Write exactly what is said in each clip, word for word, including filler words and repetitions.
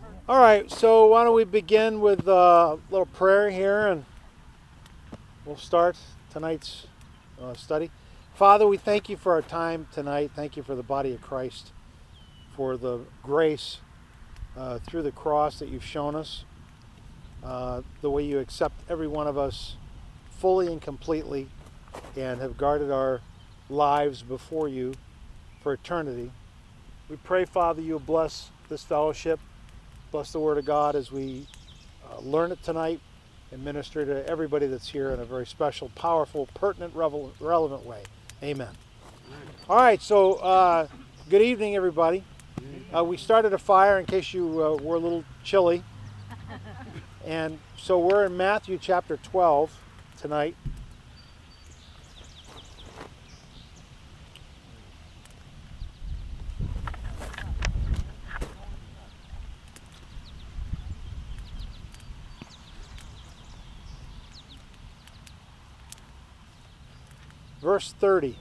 All right, so why don't we begin with a little prayer here, and we'll start tonight's uh, study. Father, we thank you for our time tonight. Thank you for the body of Christ, for the grace uh, through the cross that you've shown us, uh, the way you accept every one of us fully and completely, and have guarded our lives before you for eternity. We pray, Father, you will bless this fellowship. Bless the Word of God as we uh, learn it tonight and minister to everybody that's here in a very special, powerful, pertinent, revel- relevant way. Amen. All right, so uh, good evening, everybody. Uh, we started a fire in case you uh, were a little chilly. And so we're in Matthew chapter twelve tonight. Verse thirty.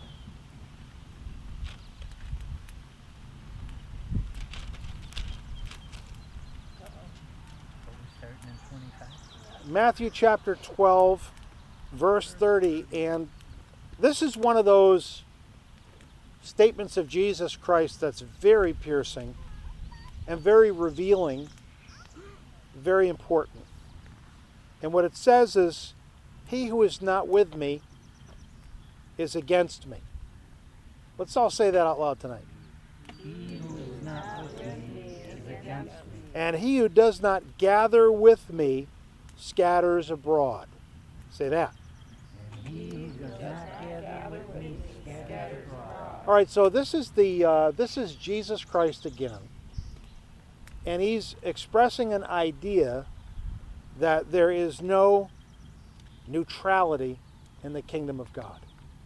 Matthew chapter twelve, verse thirty. And this is one of those statements of Jesus Christ that's very piercing and very revealing, very important. And what it says is, "He who is not with me is against me." Let's all say that out loud tonight. He who is not with me is against me. And he who does not gather with me scatters abroad. Say that. And he who does not gather with me scatters abroad. All right, so this is the uh, this is Jesus Christ again, and he's expressing an idea that there is no neutrality in the kingdom of God.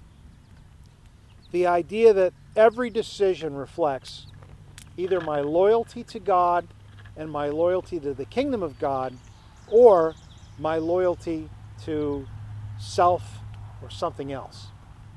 The idea that every decision reflects either my loyalty to God and my loyalty to the kingdom of God, or my loyalty to self or something else.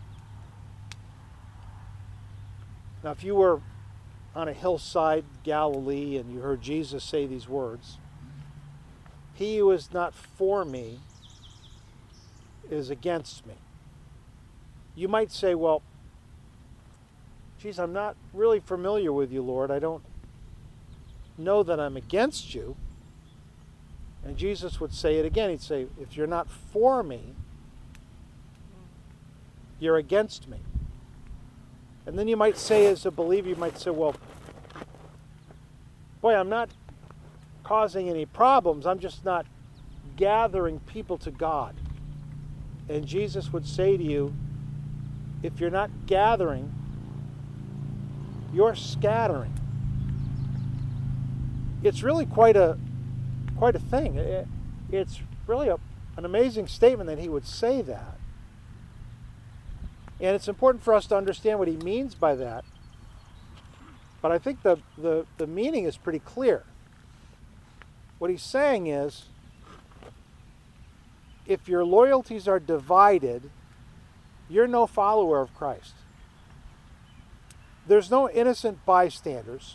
Now, if you were on a hillside, Galilee, and you heard Jesus say these words, "He who is not for me is against me," you might say, well, geez, I'm not really familiar with you, Lord. I don't know that I'm against you. And Jesus would say it again. He'd say, if you're not for me, you're against me. And then you might say, as a believer, you might say, well, boy, I'm not causing any problems. I'm just not gathering people to God. And Jesus would say to you, if you're not gathering, you're scattering. It's really quite a quite a thing. It, it's really a, an amazing statement that he would say that. And it's important for us to understand what he means by that. But I think the, the, the meaning is pretty clear. What he's saying is, if your loyalties are divided, you're no follower of Christ. There's no innocent bystanders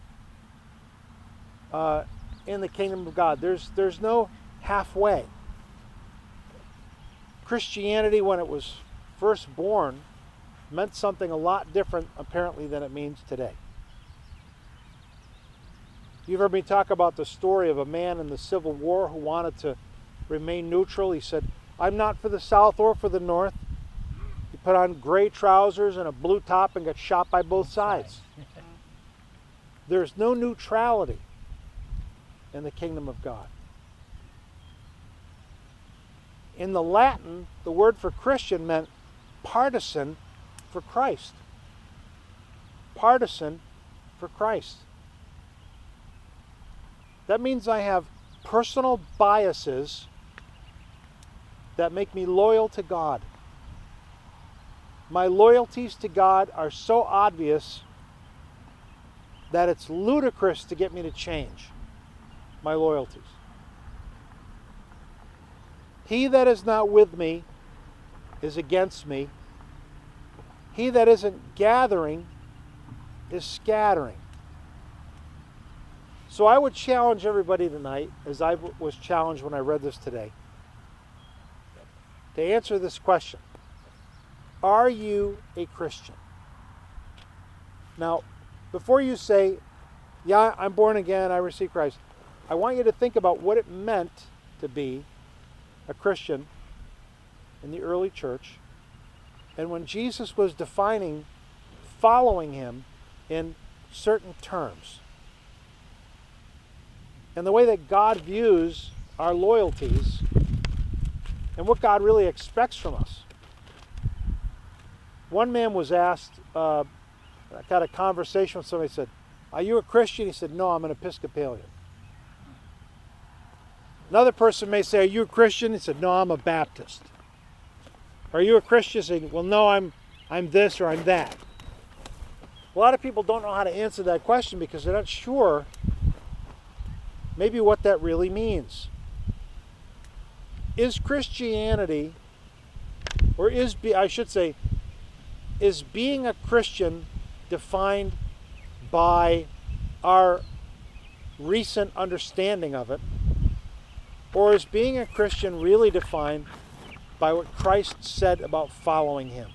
uh, in the kingdom of God. There's, there's no halfway. Christianity, when it was first born, meant something a lot different, apparently, than it means today. You've heard me talk about the story of a man in the Civil War who wanted to remain neutral. He said, I'm not for the South or for the North. He put on gray trousers and a blue top and got shot by both sides. There's no neutrality in the kingdom of God. In the Latin, the word for Christian meant partisan for Christ. Partisan for Christ. That means I have personal biases that make me loyal to God. My loyalties to God are so obvious that it's ludicrous to get me to change my loyalties. He that is not with me is against me. He that isn't gathering is scattering. So I would challenge everybody tonight, as I w- was challenged when I read this today, to answer this question. Are you a Christian? Now, before you say, yeah, I'm born again, I received Christ, I want you to think about what it meant to be a Christian in the early church, and when Jesus was defining following him in certain terms. And the way that God views our loyalties and what God really expects from us. One man was asked, uh, I got a conversation with somebody, said, are you a Christian? He said, no, I'm an Episcopalian. Another person may say, are you a Christian? He said, no, I'm a Baptist. Are you a Christian? He said, well, no, I'm, I'm this or I'm that. A lot of people don't know how to answer that question because they're not sure maybe what that really means. Is Christianity, or is, be, I should say, is being a Christian defined by our recent understanding of it? Or is being a Christian really defined by what Christ said about following him?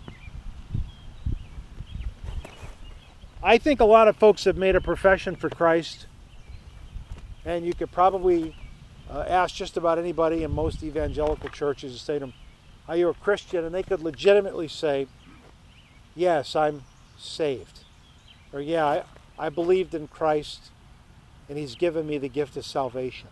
I think a lot of folks have made a profession for Christ, and you could probably uh, ask just about anybody in most evangelical churches and say to them, are you a Christian? And they could legitimately say, yes, I'm saved. Or yeah, I, I believed in Christ and he's given me the gift of salvation.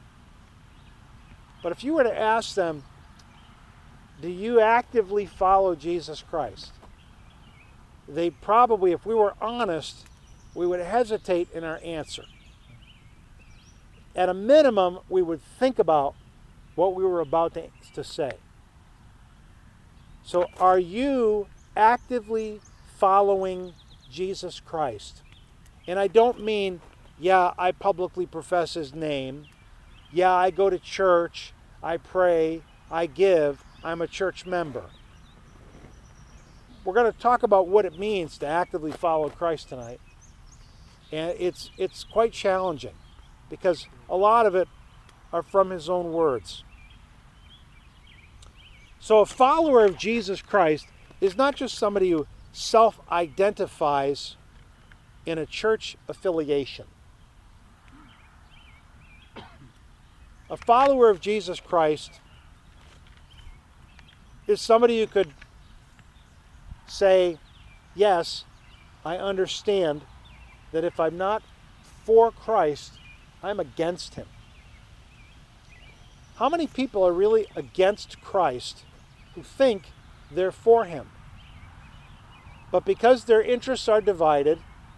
But if you were to ask them, do you actively follow Jesus Christ? They probably, if we were honest, we would hesitate in our answer. At a minimum, we would think about what we were about to, to say. So are you actively following Jesus Christ? And I don't mean, yeah, I publicly profess his name. Yeah, I go to church, I pray, I give, I'm a church member. We're going to talk about what it means to actively follow Christ tonight. And it's it's quite challenging because a lot of it are from his own words. So a follower of Jesus Christ is not just somebody who self-identifies in a church affiliation. A follower of Jesus Christ is somebody who could say, yes, I understand that if I'm not for Christ, I'm against him. How many people are really against Christ who think they're for him? But because their interests are divided,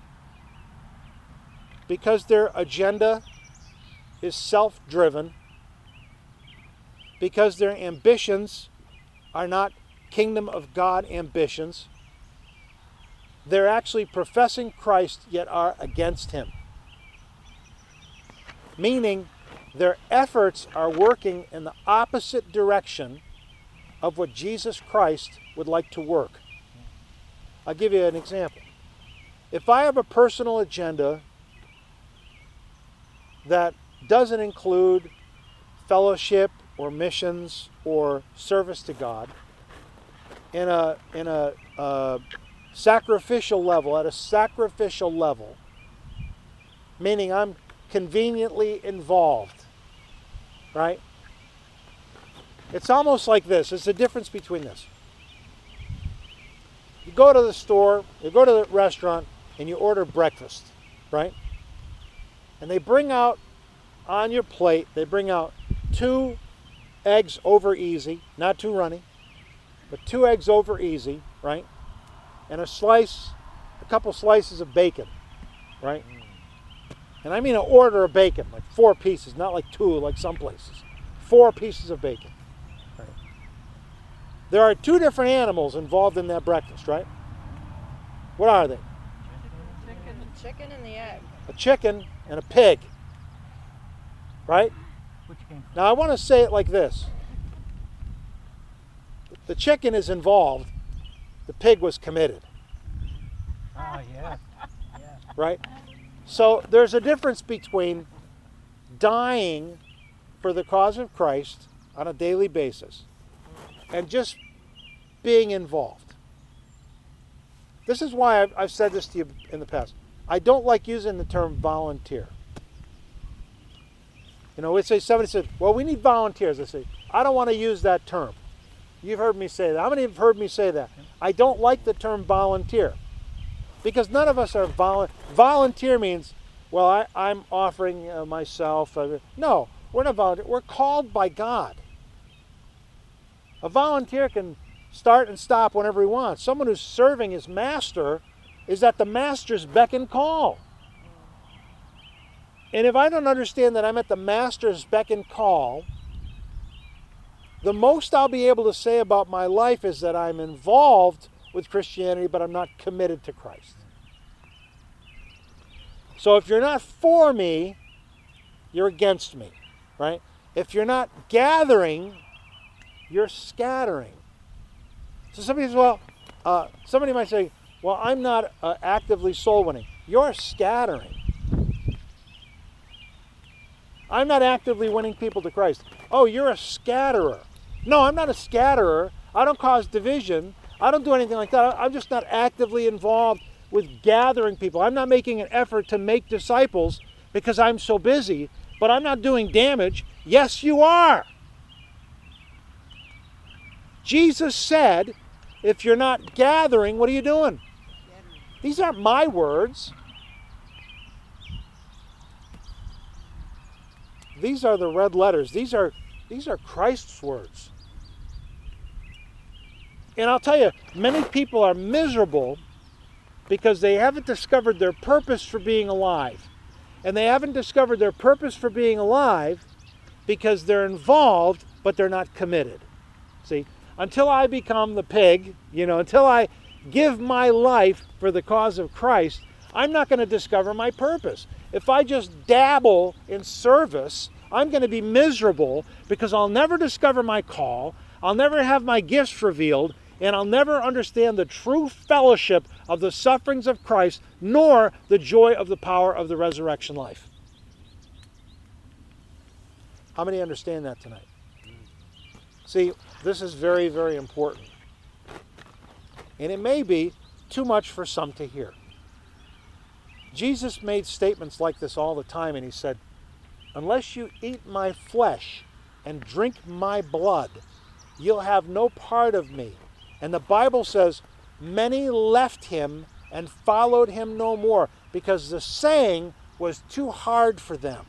because their agenda is self-driven, because their ambitions are not kingdom of God ambitions, they're actually professing Christ yet are against him. Meaning their efforts are working in the opposite direction of what Jesus Christ would like to work. I'll give you an example. If I have a personal agenda that doesn't include fellowship or missions or service to God in a in a uh, sacrificial level, at a sacrificial level, meaning I'm conveniently involved, right? It's almost like this. It's the difference between this. You go to the store, you go to the restaurant, and you order breakfast, right? And they bring out on your plate, they bring out two eggs over easy, not too runny, but two eggs over easy, right? And a slice, a couple slices of bacon, right? And I mean an order of bacon, like four pieces, not like two like some places. Four pieces of bacon. Right? There are two different animals involved in that breakfast, right? What are they? Chicken, the chicken and the egg. A chicken and a pig, right? Which came Now I want to say it like this. The chicken is involved, the pig was committed, Ah, yes. Yeah. right? So there's a difference between dying for the cause of Christ on a daily basis and just being involved. This is why I've, I've said this to you in the past. I don't like using the term volunteer. You know, we say somebody said, well, we need volunteers. I say, I don't want to use that term. You've heard me say that. How many have heard me say that? I don't like the term volunteer. Because none of us are volunteer. Volunteer means, well, I, I'm offering uh, myself. Uh, no, we're not volunteer. We're called by God. A volunteer can start and stop whenever he wants. Someone who's serving his master is at the master's beck and call. And if I don't understand that I'm at the master's beck and call, the most I'll be able to say about my life is that I'm involved with Christianity, but I'm not committed to Christ. So if you're not for me, you're against me, right? If you're not gathering, you're scattering. So somebody says, well, uh, somebody might say, well, I'm not uh, actively soul winning. You're scattering. I'm not actively winning people to Christ. Oh, you're a scatterer. No, I'm not a scatterer. I don't cause division. I don't do anything like that. I'm just not actively involved with gathering people. I'm not making an effort to make disciples because I'm so busy, but I'm not doing damage. Yes, you are. Jesus said, if you're not gathering, what are you doing? These aren't my words. These are the red letters. These are these are Christ's words. And I'll tell you, many people are miserable because they haven't discovered their purpose for being alive. And they haven't discovered their purpose for being alive because they're involved, but they're not committed. See, until I become the pig, you know, until I give my life for the cause of Christ, I'm not going to discover my purpose. If I just dabble in service, I'm going to be miserable because I'll never discover my call, I'll never have my gifts revealed, and I'll never understand the true fellowship of the sufferings of Christ, nor the joy of the power of the resurrection life. How many understand that tonight? See, this is very, very important. And it may be too much for some to hear. Jesus made statements like this all the time, and he said, unless you eat my flesh and drink my blood, you'll have no part of me. And the Bible says, many left him and followed him no more, because the saying was too hard for them.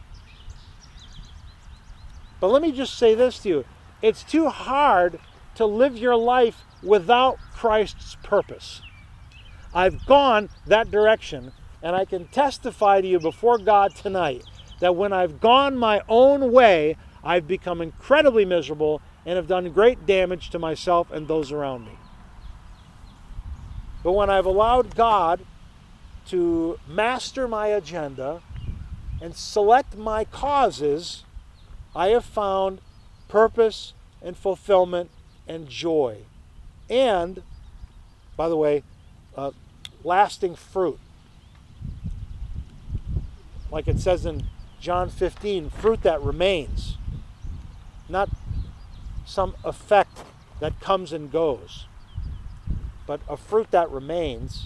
But let me just say this to you. It's too hard to live your life without Christ's purpose. I've gone that direction, and I can testify to you before God tonight that when I've gone my own way, I've become incredibly miserable and have done great damage to myself and those around me. But when I've allowed God to master my agenda and select my causes, I have found purpose and fulfillment and joy. And, by the way, uh, lasting fruit. Like it says in John fifteen, fruit that remains. Not some effect that comes and goes, but a fruit that remains,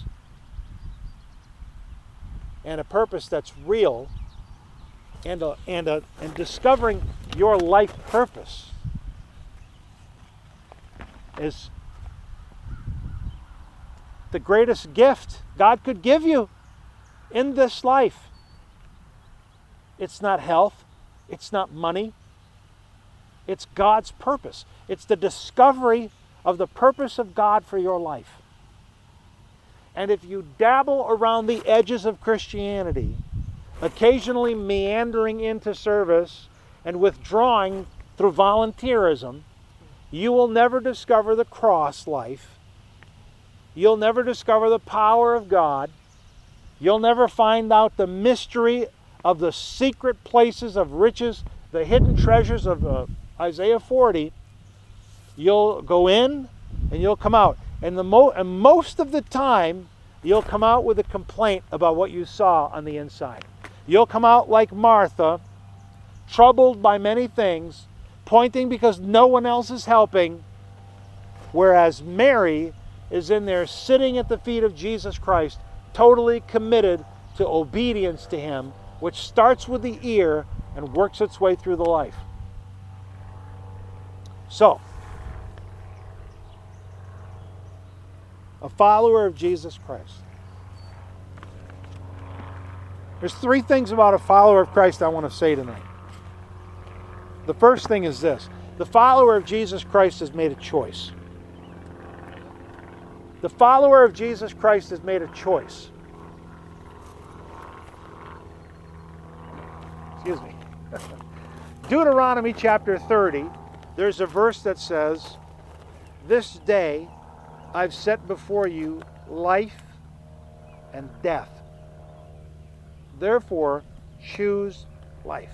and a purpose that's real, and a, and a, and discovering your life purpose is the greatest gift God could give you in this life. It's not health, it's not money, it's God's purpose. It's the discovery of the purpose of God for your life. And if you dabble around the edges of Christianity, occasionally meandering into service and withdrawing through volunteerism, you will never discover the cross life. You'll never discover the power of God. You'll never find out the mystery of the secret places of riches, the hidden treasures of uh, Isaiah forty. You'll go in and you'll come out. And, the mo- and most of the time, you'll come out with a complaint about what you saw on the inside. You'll come out like Martha, troubled by many things, pointing because no one else is helping, whereas Mary is in there sitting at the feet of Jesus Christ, totally committed to obedience to Him, which starts with the ear and works its way through the life. So, a follower of Jesus Christ. There's three things about a follower of Christ I want to say tonight. The first thing is this. The follower of Jesus Christ has made a choice. The follower of Jesus Christ has made a choice. Excuse me. Deuteronomy chapter thirty, there's a verse that says, "This day I've set before you life and death. Therefore, choose life."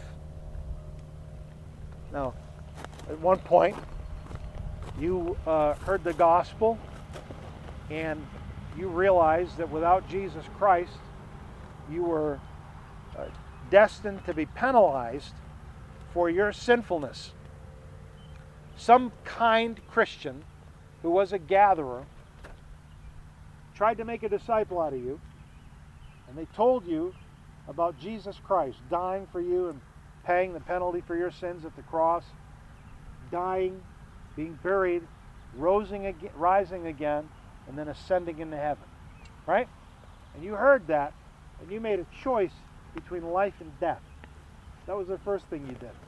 Now, at one point, you uh, heard the gospel and you realized that without Jesus Christ, you were uh, destined to be penalized for your sinfulness. Some kind Christian who was a gatherer tried to make a disciple out of you, and they told you about Jesus Christ dying for you and paying the penalty for your sins at the cross, dying, being buried, rising again, rising again, and then ascending into heaven. Right? And you heard that, and you made a choice between life and death. That was the first thing you did.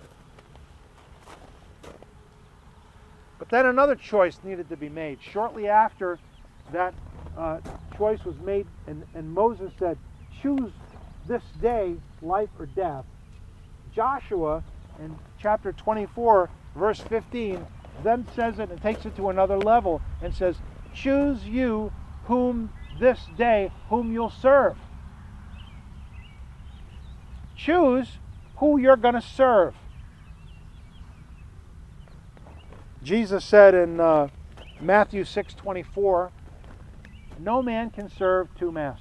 But then another choice needed to be made. Shortly after that uh, choice was made, and, and Moses said, "Choose this day life or death," Joshua in chapter twenty-four, verse fifteen, then says it and takes it to another level and says, "Choose you whom this day whom you'll serve." Choose who you're going to serve. Jesus said in uh, Matthew six twenty-four, "No man can serve two masters.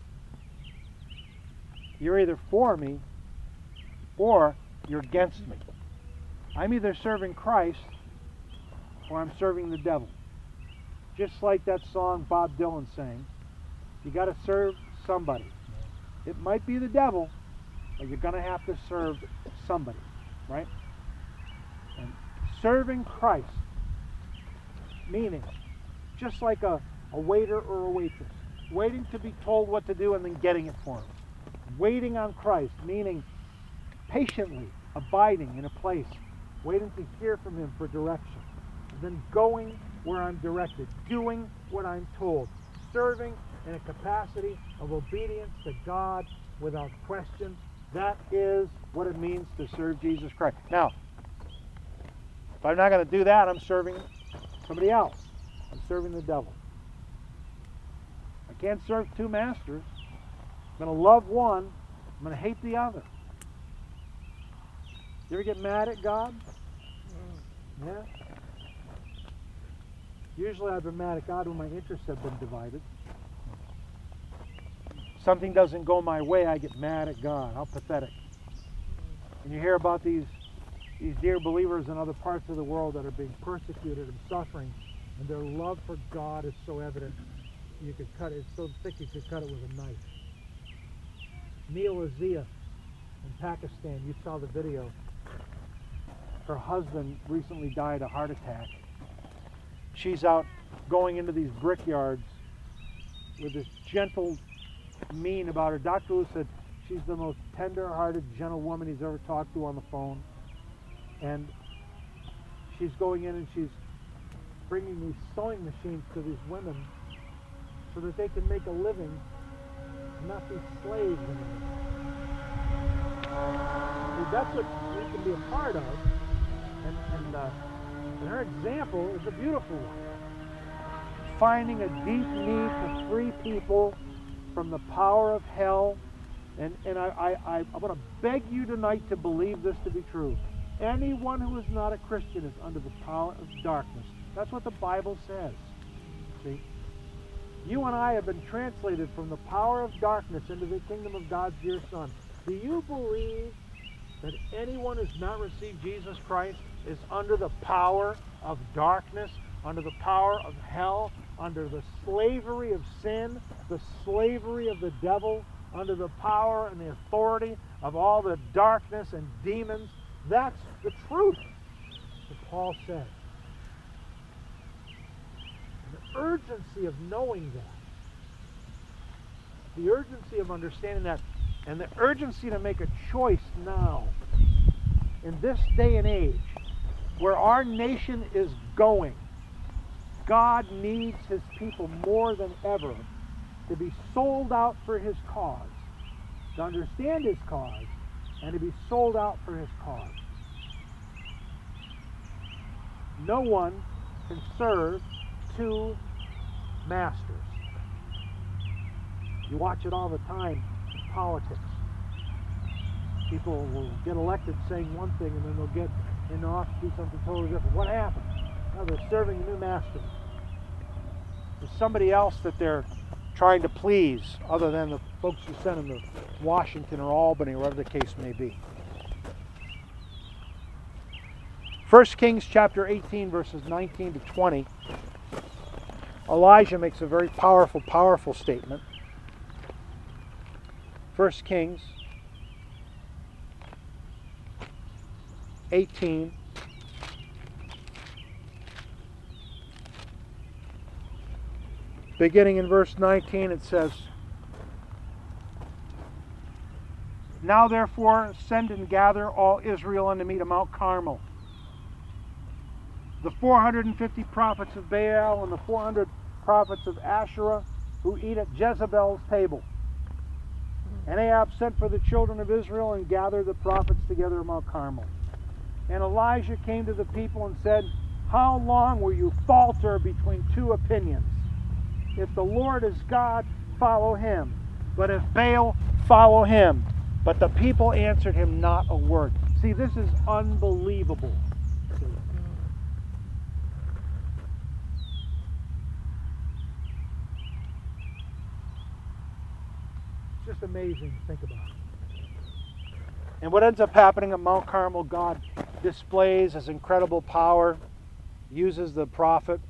You're either for me or you're against me. I'm either serving Christ or I'm serving the devil." Just like that song Bob Dylan sang, you got to serve somebody. It might be the devil, but you're going to have to serve somebody, right? And serving Christ, meaning just like a, a waiter or a waitress, waiting to be told what to do and then getting it for him. Waiting on Christ, meaning patiently abiding in a place, waiting to hear from Him for direction, and then going where I'm directed, doing what I'm told, serving in a capacity of obedience to God without question. That is what it means to serve Jesus Christ. Now, if I'm not going to do that, I'm serving somebody else. I'm serving the devil. I can't serve two masters. I'm going to love one. I'm going to hate the other. You ever get mad at God? Yeah. Usually I've been mad at God when my interests have been divided. Something doesn't go my way, I get mad at God. How pathetic. And you hear about these, these dear believers in other parts of the world that are being persecuted and suffering, and their love for God is so evident, you could cut it, it's so thick you could cut it with a knife. Neil Azia in Pakistan, you saw the video. Her husband recently died of a heart attack. She's out going into these brickyards with this gentle mien about her. Doctor Lou said she's the most tender-hearted, gentle woman he's ever talked to on the phone. And she's going in and she's bringing these sewing machines to these women so that they can make a living and not be slaves anymore. See, that's what we can be a part of. And, and, uh, and her example is a beautiful one. Finding a deep need to free people from the power of hell. And, and I, I, I, I want to beg you tonight to believe this to be true. Anyone who is not a Christian is under the power of darkness. That's what the Bible says. See? You and I have been translated from the power of darkness into the kingdom of God's dear Son. Do you believe that anyone who's not received Jesus Christ is under the power of darkness, under the power of hell, under the slavery of sin, the slavery of the devil, under the power and the authority of all the darkness and demons? That's the truth that Paul said. And the urgency of knowing that, the urgency of understanding that, and the urgency to make a choice now, in this day and age, where our nation is going. God needs His people more than ever to be sold out for His cause, to understand His cause, and to be sold out for His cause. No one can serve two masters. You watch it all the time in politics. People will get elected saying one thing and then they'll get in office to do something totally different. What happened? Well, they're serving a new master. There's somebody else that they're trying to please other than the folks who sent them to Washington or Albany or whatever the case may be. First Kings chapter eighteen, verses nineteen to twenty. Elijah makes a very powerful, powerful statement. First Kings eighteen. Beginning in verse nineteen, it says, Now therefore send and gather all Israel unto me to Mount Carmel. The four hundred fifty prophets of Baal and the four hundred prophets of Asherah who eat at Jezebel's table. And Ahab sent for the children of Israel and gathered the prophets together at Mount Carmel. And Elijah came to the people and said, How long will you falter between two opinions? If the Lord is God, follow Him. But if Baal, follow him. But the people answered him not a word. See, this is unbelievable. It's just amazing to think about. And what ends up happening at Mount Carmel, God displays His incredible power, uses the prophet.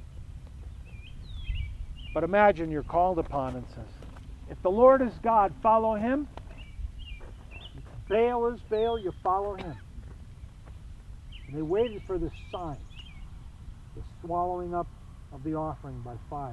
But imagine you're called upon and says, if the Lord is God, follow Him. If Baal is Baal, you follow him. And they waited for this sign, the swallowing up of the offering by fire.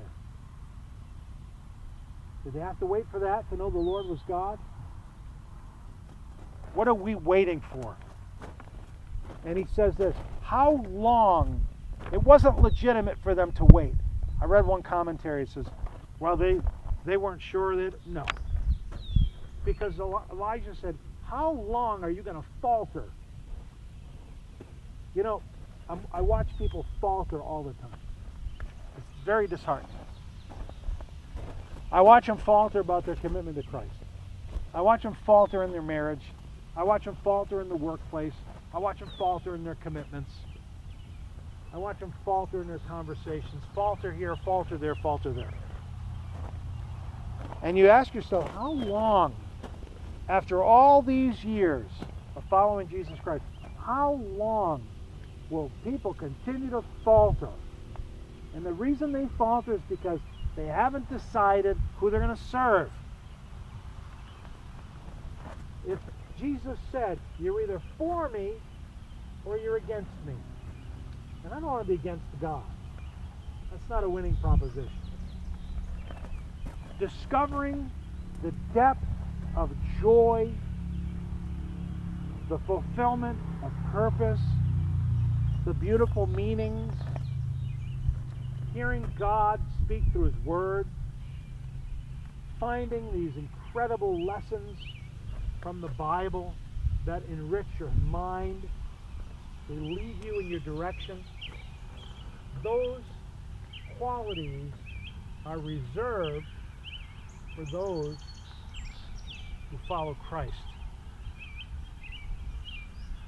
Did they have to wait for that to know the Lord was God? What are we waiting for? And he says this, how long? It wasn't legitimate for them to wait. I read one commentary, it says, well, they, they weren't sure that, no. Because Elijah said, how long are you going to falter? You know, I'm, I watch people falter all the time. It's very disheartening. I watch them falter about their commitment to Christ. I watch them falter in their marriage. I watch them falter in the workplace. I watch them falter in their commitments. I watch them falter in their conversations. Falter here, falter there, falter there. And you ask yourself, how long, after all these years of following Jesus Christ, how long will people continue to falter? And the reason they falter is because they haven't decided who they're going to serve. If Jesus said, you're either for me or you're against me. And I don't want to be against God. That's not a winning proposition. Discovering the depth of joy, the fulfillment of purpose, the beautiful meanings, hearing God speak through His Word, finding these incredible lessons from the Bible that enrich your mind, they lead you in your direction. Those qualities are reserved for those who follow Christ.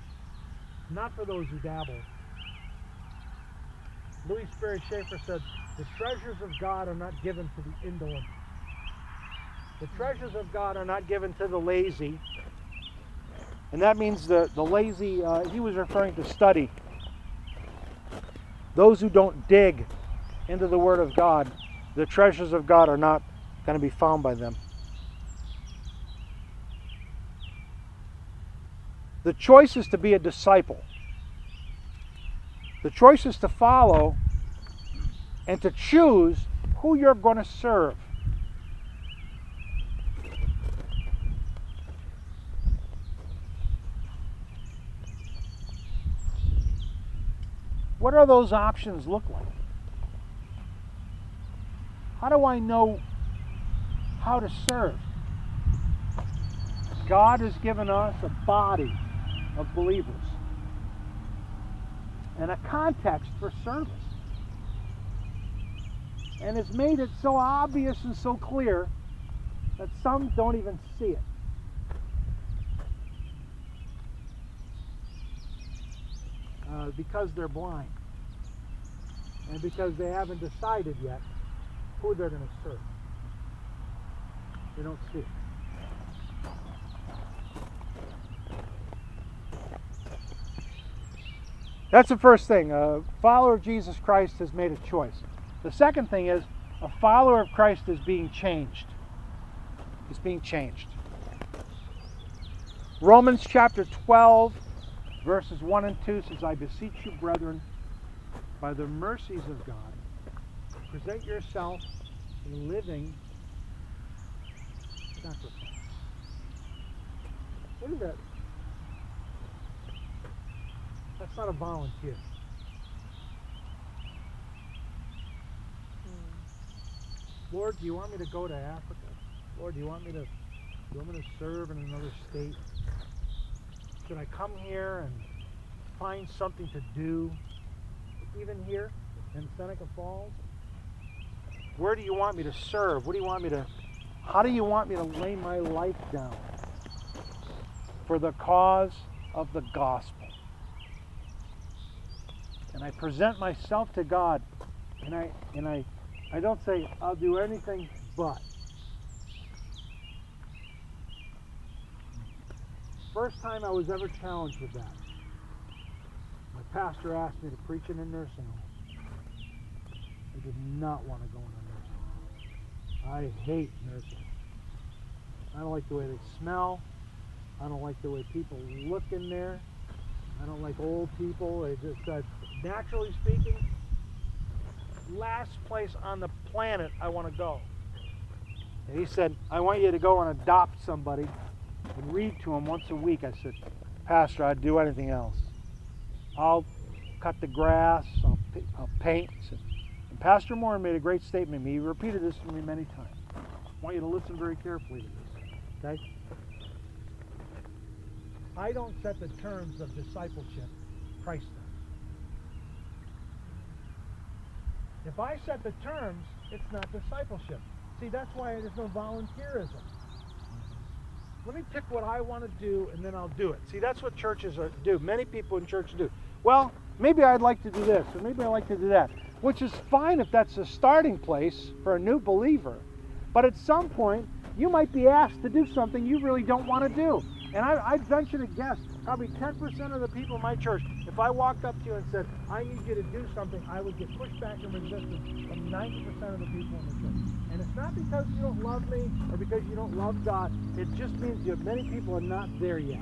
Not for those who dabble. Louis Sperry Schaefer said, The treasures of God are not given to the indolent. The treasures of God are not given to the lazy. And that means the, the lazy, uh, he was referring to study. Those who don't dig into the Word of God, the treasures of God are not going to be found by them. The choice is to be a disciple. The choice is to follow and to choose who you're going to serve. What do those options look like? How do I know how to serve? God has given us a body of believers and a context for service. And it's made it so obvious and so clear that some don't even see it. Uh, because they're blind. And because they haven't decided yet who they're going to serve. They don't see it. That's the first thing. A follower of Jesus Christ has made a choice. The second thing is a follower of Christ is being changed. He's being changed. Romans chapter twelve, verses one and two says, I beseech you, brethren, by the mercies of God, present yourself a living sacrifice. What is that? That's not a volunteer. Hmm. Lord, do you want me to go to Africa? Lord, do you want me to, do you want me to serve in another state? Should I come here and find something to do, even here in Seneca Falls? Where do you want me to serve? What do you want me to, how do you want me to lay my life down for the cause of the gospel? And I present myself to God, and I and I I don't say I'll do anything but. First time I was ever challenged with that, my pastor asked me to preach in a nursing home. I did not want to go in a nursing home. I hate nursing homes. I don't like the way they smell. I don't like the way people look in there. I don't like old people. They just, uh, naturally speaking, last place on the planet I want to go. And he said, I want you to go and adopt somebody and read to them once a week. I said, Pastor, I'd do anything else. I'll cut the grass, I'll, I'll paint. And Pastor Moore made a great statement to me. He repeated this to me many times. I want you to listen very carefully to this. Okay? I don't set the terms of discipleship. Christ does. If I set the terms, it's not discipleship. See, that's why there's no volunteerism. Let me pick what I want to do, and then I'll do it. See, that's what churches are, do. Many people in church do. Well, maybe I'd like to do this, or maybe I'd like to do that, which is fine if that's a starting place for a new believer. But at some point, you might be asked to do something you really don't want to do. And I, I'd venture to guess, probably ten percent of the people in my church, if I walked up to you and said, I need you to do something, I would get pushback and resistance from ninety percent of the people in the church. And it's not because you don't love me or because you don't love God. It just means that many people are not there yet.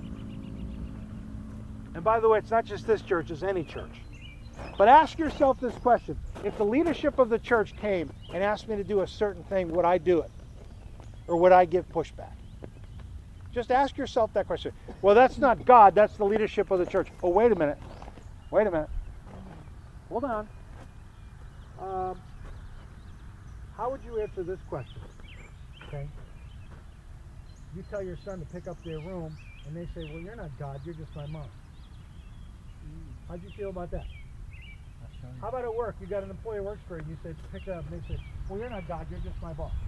And by the way, it's not just this church, it's any church. But ask yourself this question. If the leadership of the church came and asked me to do a certain thing, would I do it? Or would I give pushback? Just ask yourself that question. Well, that's not God, that's the leadership of the church. Oh, wait a minute. Wait a minute. Hold on. Um, how would you answer this question? Okay. You tell your son to pick up their room, and they say, well, you're not God, you're just my mom. How'd you feel about that? How about at work? You got an employee who works for you, and you say, pick up, and they say, well, you're not God, you're just my boss.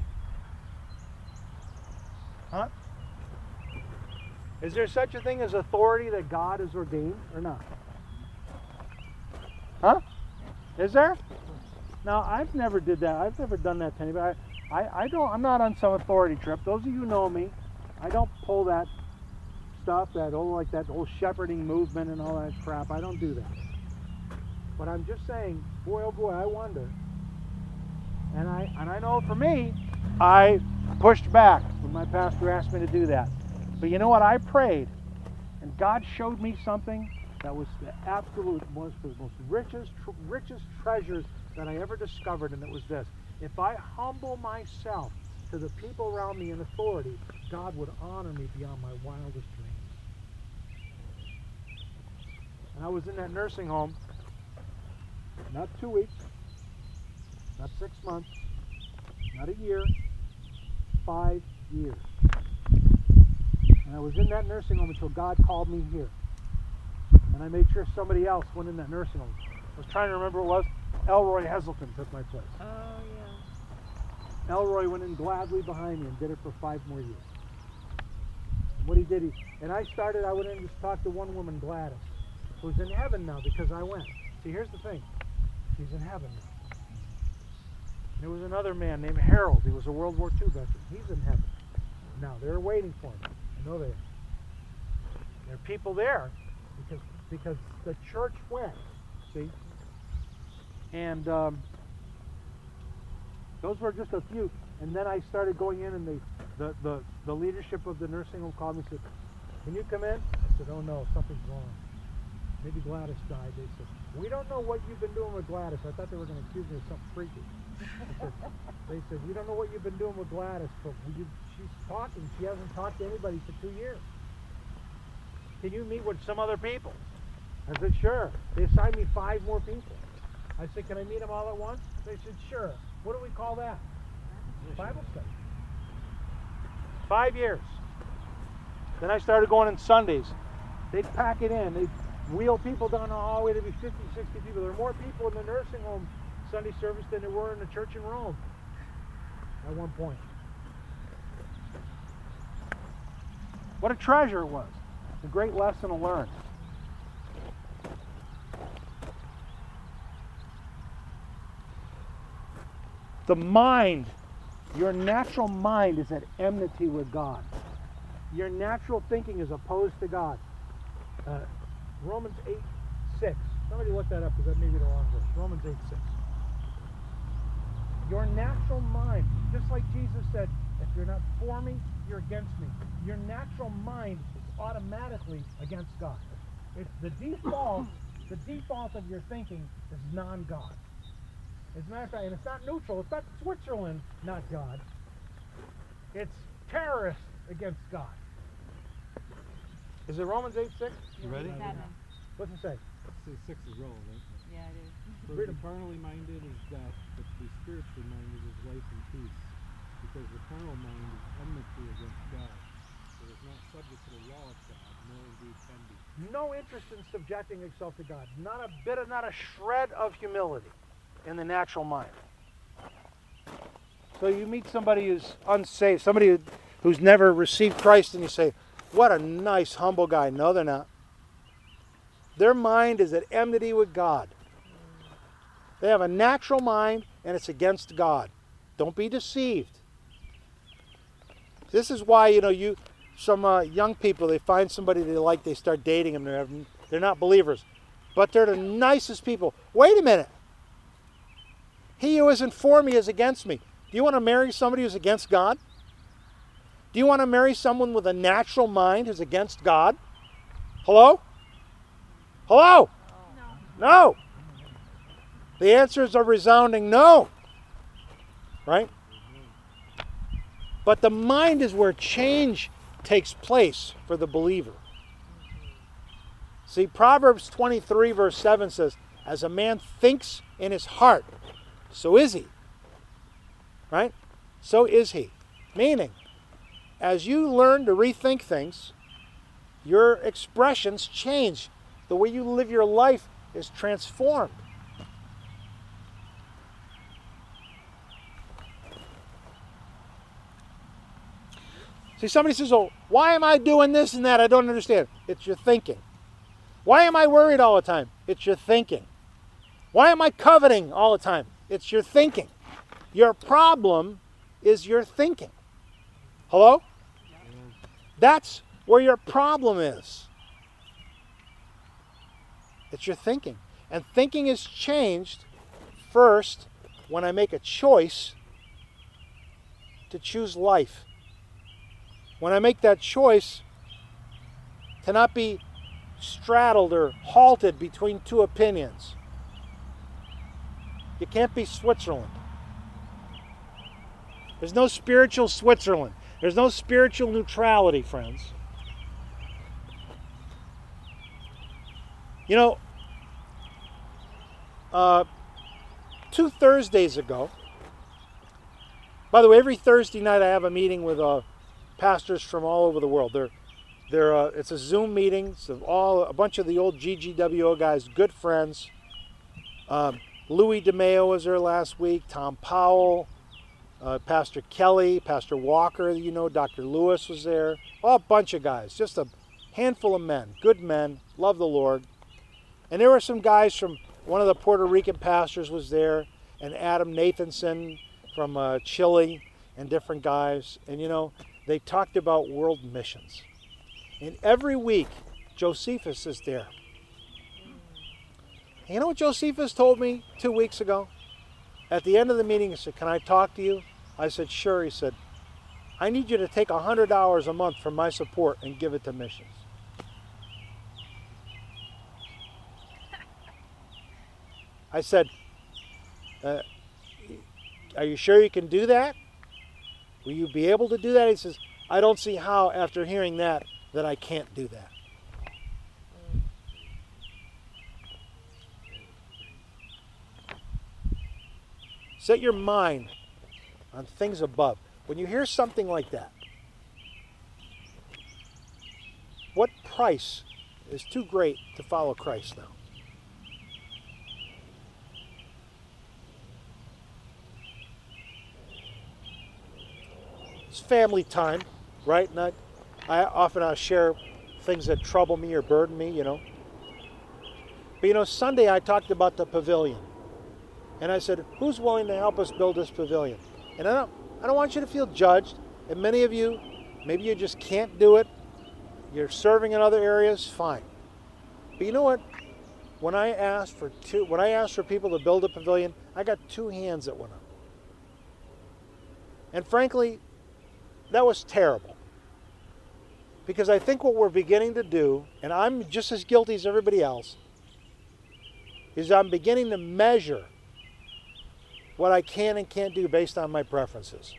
Huh? Is there such a thing as authority that God has ordained or not? Huh? Is there? Now, I've never did that. I've never done that to anybody. I, I, I don't, I'm not on some authority trip. Those of you who know me, I don't pull that stuff, that whole, like that whole shepherding movement and all that crap. I don't do that. But I'm just saying, boy, oh boy, I wonder. And I, and I know for me, I pushed back when my pastor asked me to do that. But you know what? I prayed, and God showed me something that was the absolute most, the most richest, tr- richest treasures that I ever discovered, and it was this. If I humble myself to the people around me in authority, God would honor me beyond my wildest dreams. And I was in that nursing home, not two weeks, not six months, not a year, five years. And I was in that nursing home until God called me here. And I made sure somebody else went in that nursing home. I was trying to remember who it was. Elroy Heselton took my place. Oh, yeah. Elroy went in gladly behind me and did it for five more years. And what he did, he, and I started, I went in and just talked to one woman, Gladys, who's in heaven now because I went. See, here's the thing. She's in heaven now. There was another man named Harold. He was a World War Two veteran. He's in heaven now. They're waiting for him. I know they are. There are people there because because the church went. See? And um, those were just a few. And then I started going in, and the, the, the, the leadership of the nursing home called me and said, "Can you come in?" I said, "Oh no, something's wrong. Maybe Gladys died." They said, "We don't know what you've been doing with Gladys." I thought they were going to accuse me of something freaky. They said, they said, "We don't know what you've been doing with Gladys, but you, she's talking. She hasn't talked to anybody for two years. Can you meet with some other people?" I said, "Sure." They assigned me five more people. I said, "Can I meet them all at once?" They said, "Sure." What do we call that? Bible study. Five years. Then I started going on Sundays. They'd pack it in. They'd wheel people down the hallway. There'd be fifty, sixty people. There were more people in the nursing home Sunday service than there were in the church in Rome at one point. What a treasure it was. It's a great lesson to learn. The mind, your natural mind is at enmity with God. Your natural thinking is opposed to God. Uh, Romans eight six. Somebody look that up because that may be the wrong verse. Romans eight six. Your natural mind, just like Jesus said, if you're not for me, you're against me. Your natural mind is automatically against God. It's the default, the default of your thinking is non-God. As a matter of fact, and it's not neutral. It's not Switzerland, not God. It's terrorists against God. Is it Romans eight six? You ready? Seven. What's it say? So six is relevant. Yeah, it is. For Read the 'em. carnally minded is death, but to be spiritually minded is life and peace. Because the carnal mind is enmity against God. It is not subject to the law of God, nor indeed can be. No interest in subjecting itself to God. Not a bit of, not a shred of humility in the natural mind. So you meet somebody who's unsaved, somebody who, who's never received Christ, and you say, "What a nice, humble guy." No, they're not. Their mind is at enmity with God. They have a natural mind, and it's against God. Don't be deceived. This is why, you know, you some uh, young people, they find somebody they like, they start dating them. They're, they're not believers, but they're the nicest people. Wait a minute. He who isn't for me is against me. Do you want to marry somebody who's against God? Do you want to marry someone with a natural mind who's against God? Hello? Hello? No. No. The answer is a resounding no. Right? But the mind is where change takes place for the believer. See, Proverbs twenty-three verse seven says, "As a man thinks in his heart, so is he." Right? So is he. Meaning, as you learn to rethink things, your expressions change. The way you live your life is transformed. See, somebody says, "Oh, why am I doing this and that? I don't understand." It's your thinking. Why am I worried all the time? It's your thinking. Why am I coveting all the time? It's your thinking. Your problem is your thinking. Hello? That's where your problem is. It's your thinking. And thinking is changed first when I make a choice to choose life. When I make that choice to not be straddled or halted between two opinions. You can't be Switzerland. There's no spiritual Switzerland. There's no spiritual neutrality, friends. You know, uh, two Thursdays ago, by the way, every Thursday night I have a meeting with uh, pastors from all over the world. They're, they're, uh, it's a Zoom meeting. It's all a bunch of the old G G W O guys, good friends. Um, Louis DeMeo was there last week. Tom Powell, uh, Pastor Kelly, Pastor Walker, you know, Doctor Lewis was there. All a bunch of guys, just a handful of men, good men, love the Lord. And there were some guys from, one of the Puerto Rican pastors was there, and Adam Nathanson from uh, Chile, and different guys. And you know, they talked about world missions. And every week, Josephus is there. And you know what Josephus told me two weeks ago? At the end of the meeting, he said, "Can I talk to you?" I said, "Sure." He said, "I need you to take one hundred dollars a month from my support and give it to missions." I said, uh, "Are you sure you can do that? Will you be able to do that?" He says, "I don't see how, after hearing that, that I can't do that." Set your mind on things above. When you hear something like that, what price is too great to follow Christ now? It's family time, right? And I, I often I'll share things that trouble me or burden me, you know. But you know, Sunday I talked about the pavilion. And I said, who's willing to help us build this pavilion? And I don't, I don't want you to feel judged. And many of you, maybe you just can't do it. You're serving in other areas, fine. But you know what? When I asked for two, when I asked for people to build a pavilion, I got two hands that went up. And frankly, that was terrible. Because I think what we're beginning to do, and I'm just as guilty as everybody else, is I'm beginning to measure what I can and can't do based on my preferences.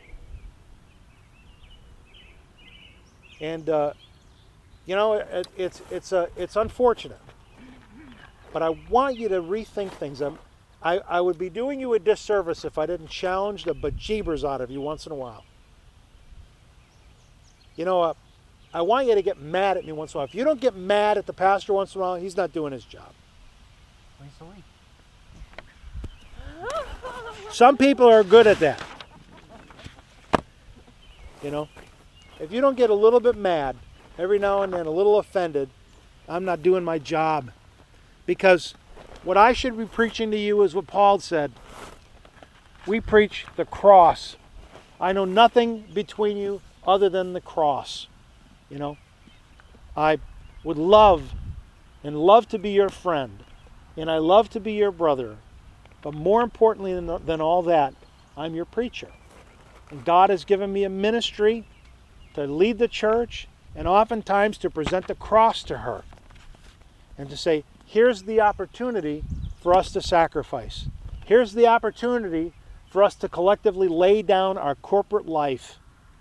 And uh, you know, it, it's it's a it's unfortunate, but I want you to rethink things. I'm, I I would be doing you a disservice if I didn't challenge the bejeebers out of you once in a while. You know, uh, I want you to get mad at me once in a while. If you don't get mad at the pastor once in a while, he's not doing his job. Twice a week. Some people are good at that. You know, if you don't get a little bit mad, every now and then a little offended, I'm not doing my job. Because what I should be preaching to you is what Paul said. We preach the cross. I know nothing between you other than the cross. You know, I would love and love to be your friend. And I love to be your brother. But more importantly than, than all that, I'm your preacher. And God has given me a ministry to lead the church and oftentimes to present the cross to her. And to say, here's the opportunity for us to sacrifice. Here's the opportunity for us to collectively lay down our corporate life.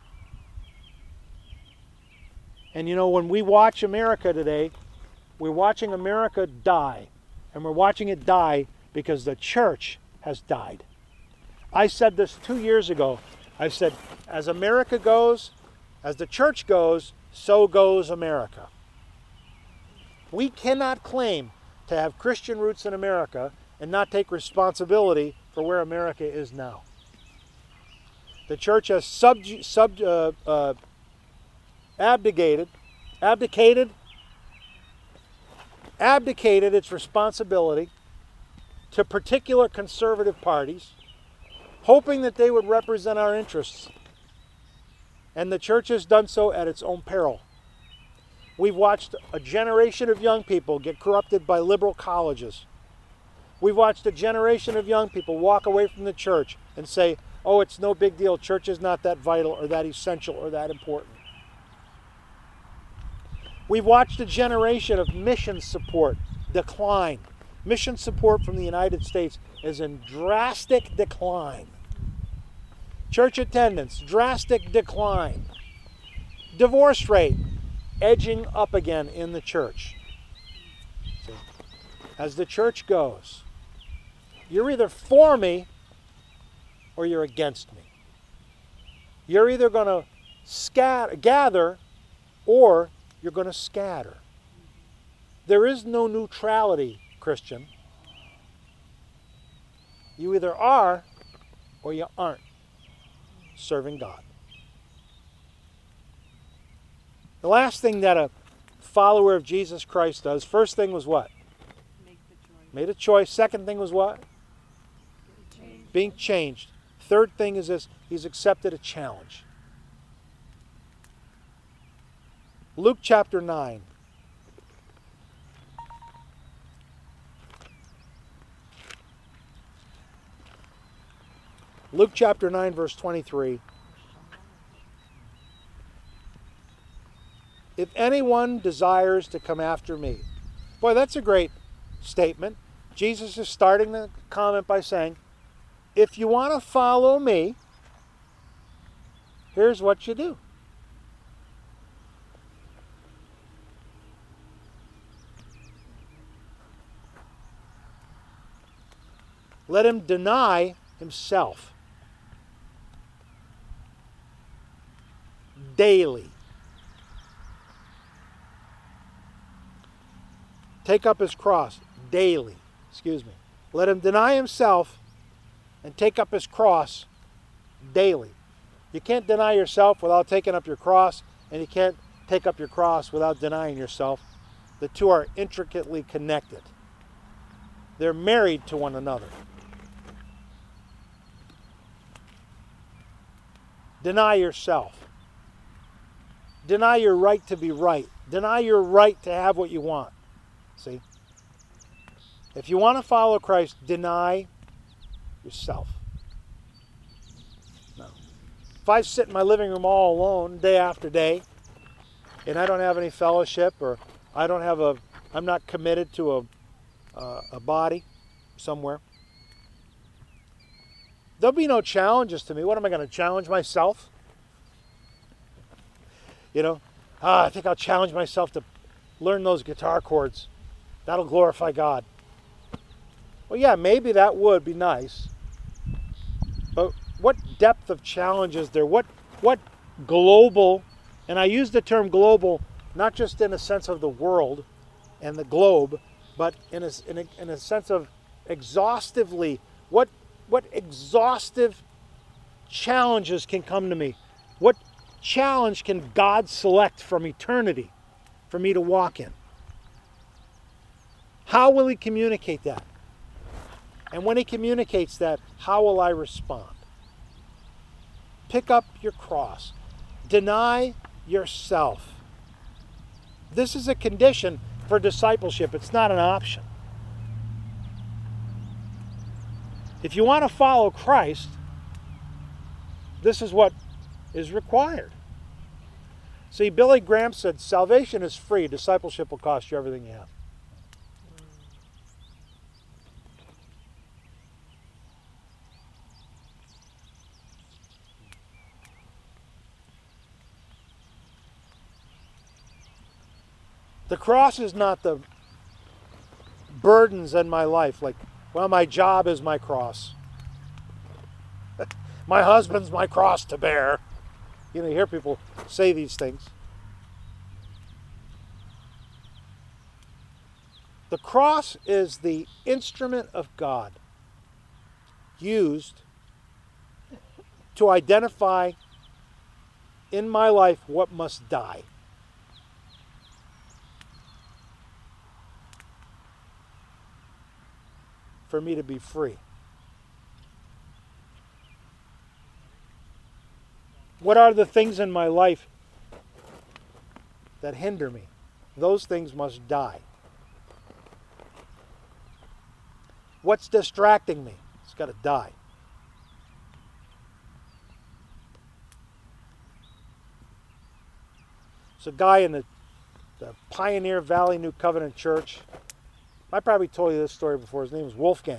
And you know, when we watch America today, we're watching America die. And we're watching it die because the church has died. I said this two years ago. I said, as America goes, as the church goes, so goes America. We cannot claim to have Christian roots in America and not take responsibility for where America is now. The church has sub, sub, uh, uh, abdicated, abdicated, abdicated its responsibility to particular conservative parties hoping that they would represent our interests. And the church has done so at its own peril. We've watched a generation of young people get corrupted by liberal colleges. We've watched a generation of young people walk away from the church and say, oh, it's no big deal. Church is not that vital or that essential or that important. We've watched a generation of mission support decline. Mission support from the United States is in drastic decline. Church attendance, drastic decline. Divorce rate, edging up again in the church. See? As the church goes, you're either for me or you're against me. You're either going to scatter, gather or you're going to scatter. There is no neutrality, Christian. You either are or you aren't serving God. The last thing that a follower of Jesus Christ does, first thing was what? Make the choice. Made a choice. Second thing was what? Change. Being changed. Third thing is this, he's accepted a challenge. Luke chapter nine. Luke chapter nine, verse twenty-three. If anyone desires to come after me. Boy, that's a great statement. Jesus is starting the comment by saying, if you want to follow me, here's what you do. Let him deny himself daily. Take up his cross daily. Excuse me. Let him deny himself and take up his cross daily. You can't deny yourself without taking up your cross, and you can't take up your cross without denying yourself. The two are intricately connected. They're married to one another. Deny yourself. Deny your right to be right. Deny your right to have what you want. See? If you want to follow Christ, deny yourself. No. If I sit in my living room all alone day after day, and I don't have any fellowship, or I don't have a, I'm not committed to a, uh, a body somewhere, there'll be no challenges to me. What am I going to challenge myself? You know, ah, I think I'll challenge myself to learn those guitar chords. That'll glorify God. Well, yeah, maybe that would be nice. But what depth of challenge is there? What, what global, and I use the term global not just in a sense of the world and the globe, but in a, in a, in a sense of exhaustively, what, what exhaustive challenges can come to me? What challenge can God select from eternity for me to walk in? How will he communicate that? And when he communicates that, how will I respond? Pick up your cross. Deny yourself. This is a condition for discipleship. It's not an option. If you want to follow Christ, this is what is required. See, Billy Graham said, salvation is free. Discipleship will cost you everything you have. The cross is not the burdens in my life. Like, well, my job is my cross. My husband's my cross to bear. You know, you hear people say these things. The cross is the instrument of God used to identify in my life what must die. For me to be free. What are the things in my life that hinder me? Those things must die. What's distracting me? It's got to die. There's a guy in the, the Pioneer Valley New Covenant Church. I probably told you this story before. His name was Wolfgang.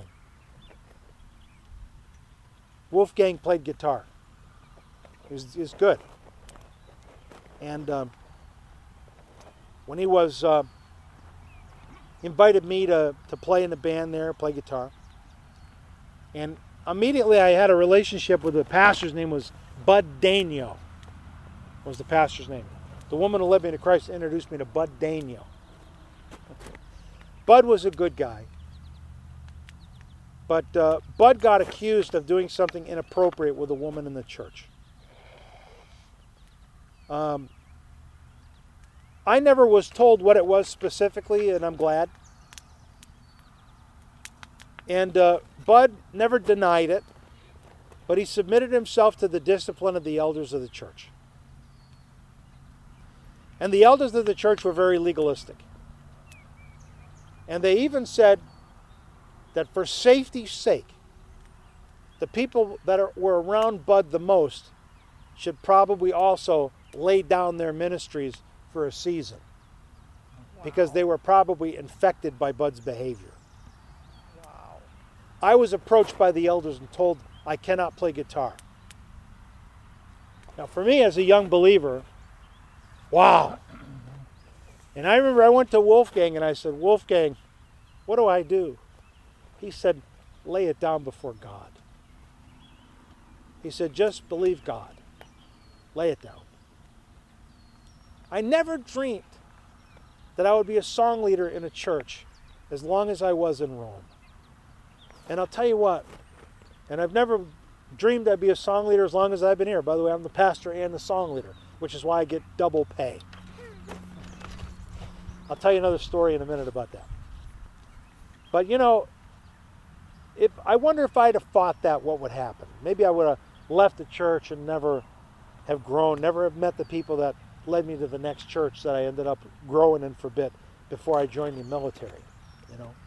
Wolfgang played guitar. He was, he was good. And um, when he was, uh, he invited me to, to play in the band there, play guitar. And immediately I had a relationship with the pastor's name was Bud Daigneault, was the pastor's name. The woman who led me to Christ introduced me to Bud Daigneault. Bud was a good guy. But uh, Bud got accused of doing something inappropriate with a woman in the church. Um, I never was told what it was specifically, and I'm glad. And uh, Bud never denied it, but he submitted himself to the discipline of the elders of the church. And the elders of the church were very legalistic. And they even said that for safety's sake, the people that are, were around Bud the most should probably also lay down their ministries for a season. Wow. Because they were probably infected by Bud's behavior. Wow. I was approached by the elders and told I cannot play guitar. Now for me as a young believer, wow. And I remember I went to Wolfgang and I said, Wolfgang, what do I do? He said, lay it down before God. He said, just believe God. Lay it down. I never dreamed that I would be a song leader in a church as long as I was in Rome. And I'll tell you what, and I've never dreamed I'd be a song leader as long as I've been here. By the way, I'm the pastor and the song leader, which is why I get double pay. I'll tell you another story in a minute about that. But you know, if I wonder if I'd have fought that, what would happen? Maybe I would have left the church and never have grown, never have met the people that led me to the next church that I ended up growing in for a bit before I joined the military, you know.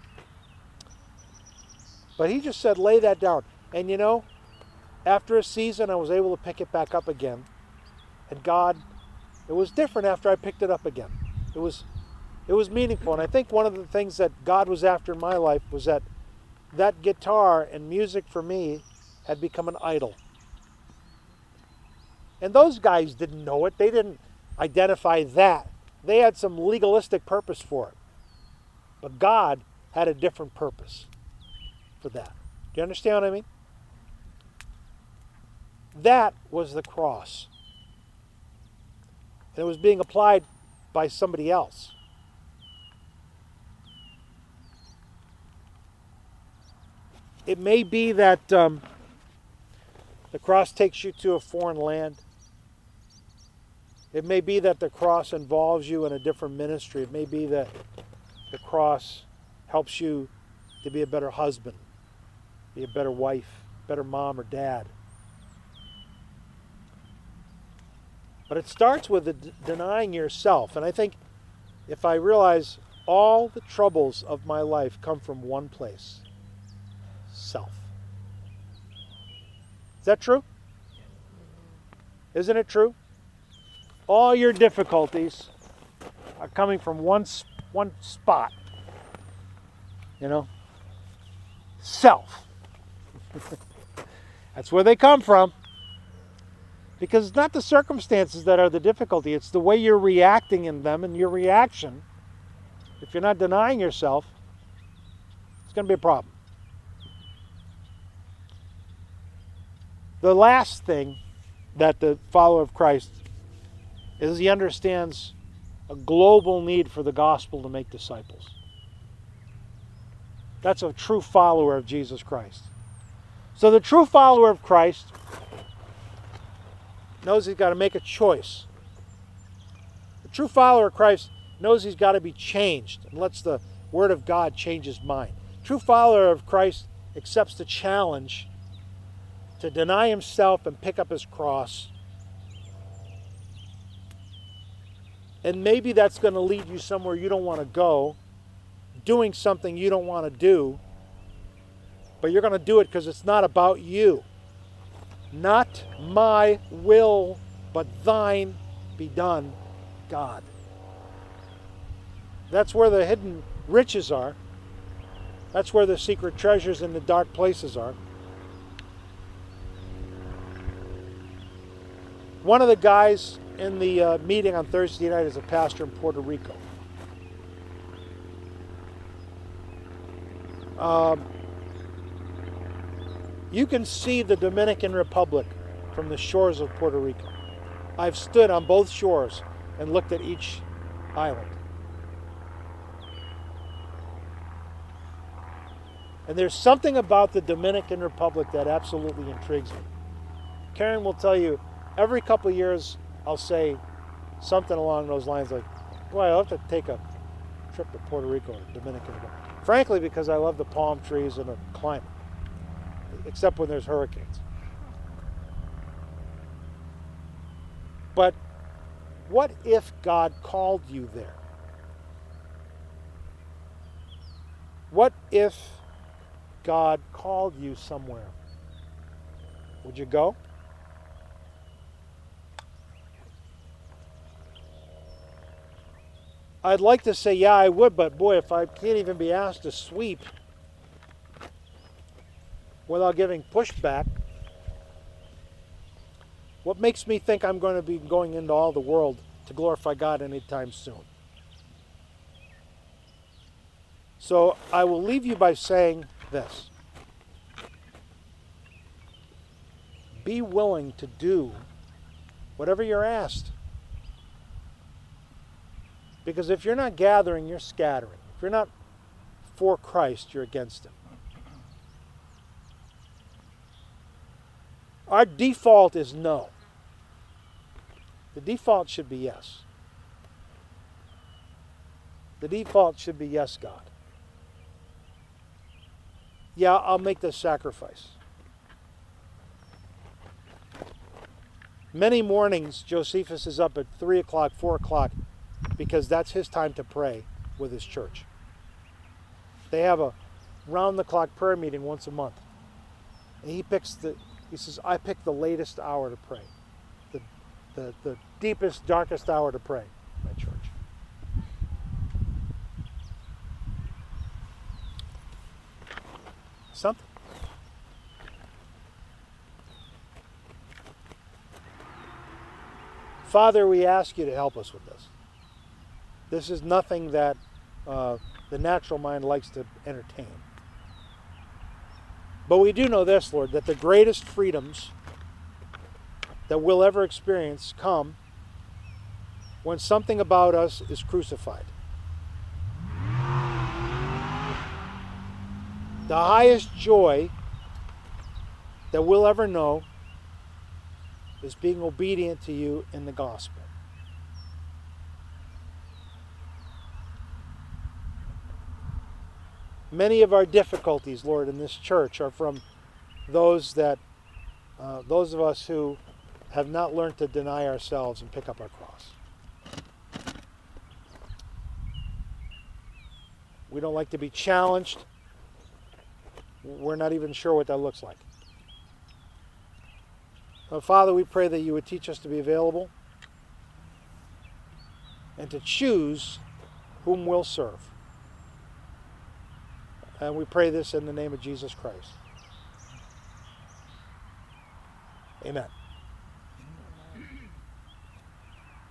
But he just said, lay that down. And you know, after a season, I was able to pick it back up again. And God, it was different after I picked it up again. It was, it was meaningful. And I think one of the things that God was after in my life was that that guitar and music for me had become an idol. And those guys didn't know it. They didn't identify that. They had some legalistic purpose for it. But God had a different purpose for that. Do you understand what I mean? That was the cross. And it was being applied by somebody else. It may be that um, the cross takes you to a foreign land. It may be that the cross involves you in a different ministry. It may be that the cross helps you to be a better husband, be a better wife, better mom or dad. But it starts with the d- denying yourself. And I think if I realize all the troubles of my life come from one place, self. Is that true? Isn't it true? All your difficulties are coming from one, one spot. You know? Self. That's where they come from. Because it's not the circumstances that are the difficulty. It's the way you're reacting in them, and your reaction, if you're not denying yourself, it's going to be a problem. The last thing that the follower of Christ is he understands a global need for the gospel to make disciples. That's a true follower of Jesus Christ. So the true follower of Christ knows he's got to make a choice. The true follower of Christ knows he's got to be changed and lets the Word of God change his mind. True follower of Christ accepts the challenge to deny himself and pick up his cross And maybe that's going to lead you somewhere you don't want to go, doing something you don't want to do, but you're going to do it because it's not about you. Not my will, but thine be done, God. That's where the hidden riches are. That's where the secret treasures in the dark places are. One of the guys in the uh, meeting on Thursday night is a pastor in Puerto Rico. Um, you can see the Dominican Republic from the shores of Puerto Rico. I've stood on both shores and looked at each island. And there's something about the Dominican Republic that absolutely intrigues me. Karen will tell you, every couple of years I'll say something along those lines like, boy, I'll have to take a trip to Puerto Rico or Dominican Republic. Frankly, because I love the palm trees and the climate, except when there's hurricanes. But what if God called you there? What if God called you somewhere? Would you go? I'd like to say, yeah, I would, but boy, if I can't even be asked to sweep without giving pushback, what makes me think I'm going to be going into all the world to glorify God anytime soon? So I will leave you by saying this. Be willing to do whatever you're asked. Because if you're not gathering, you're scattering. If you're not for Christ, you're against Him. Our default is no. The default should be yes. The default should be yes, God. Yeah, I'll make this sacrifice. Many mornings, Josephus is up at three o'clock, four o'clock, because that's his time to pray with his church. They have a round-the-clock prayer meeting once a month. And he picks the, he says, I pick the latest hour to pray. The, the, the deepest, darkest hour to pray in my church. Something. Father, we ask you to help us with this. This is nothing that uh, the natural mind likes to entertain. But we do know this, Lord, that the greatest freedoms that we'll ever experience come when something about us is crucified. The highest joy that we'll ever know is being obedient to you in the gospel. Many of our difficulties, Lord, in this church are from those that, uh, those of us who have not learned to deny ourselves and pick up our cross. We don't like to be challenged. We're not even sure what that looks like. But Father, we pray that you would teach us to be available and to choose whom we'll serve. And we pray this in the name of Jesus Christ. Amen.